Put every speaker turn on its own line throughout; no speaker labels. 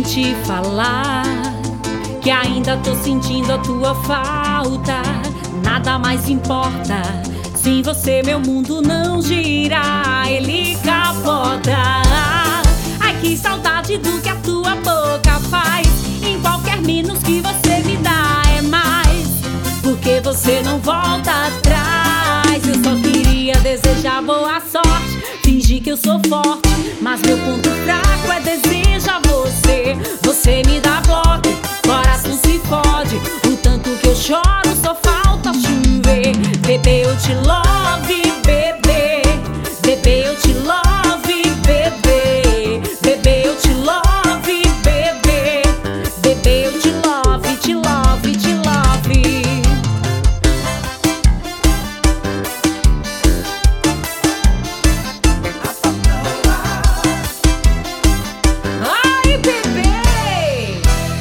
te falar que ainda tô sentindo a tua falta. Nada mais importa, sem você meu mundo não gira, ele capota. Ai, que saudade do que a tua boca faz. Em qualquer menos que você me dá é mais, porque você não volta atrás. Eu só queria desejar boa sorte, fingir que eu sou forte, mas meu ponto fraco é desejar você. Você me dá bloco, coração se fode, o tanto que eu choro só falta chover. Bebê, eu te love, bebê. Bebê, eu te love, bebê. Bebê, eu te love, bebê. Bebê, eu te love, te love, te love. Ai, bebê!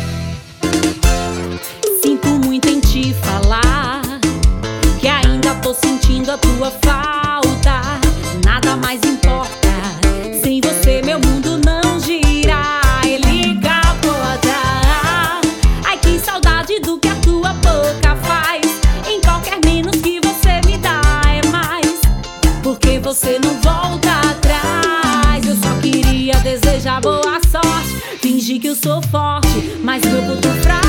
Sinto muito em te falar que ainda tô sentindo a tua falta. Nada mais importa, sem você meu mundo não gira, ele capota. Ai, que saudade do que a tua boca faz. Em qualquer menos que você me dá é mais, porque você não volta atrás. Eu só queria desejar boa sorte, fingir que eu sou forte, mas meu ponto fraco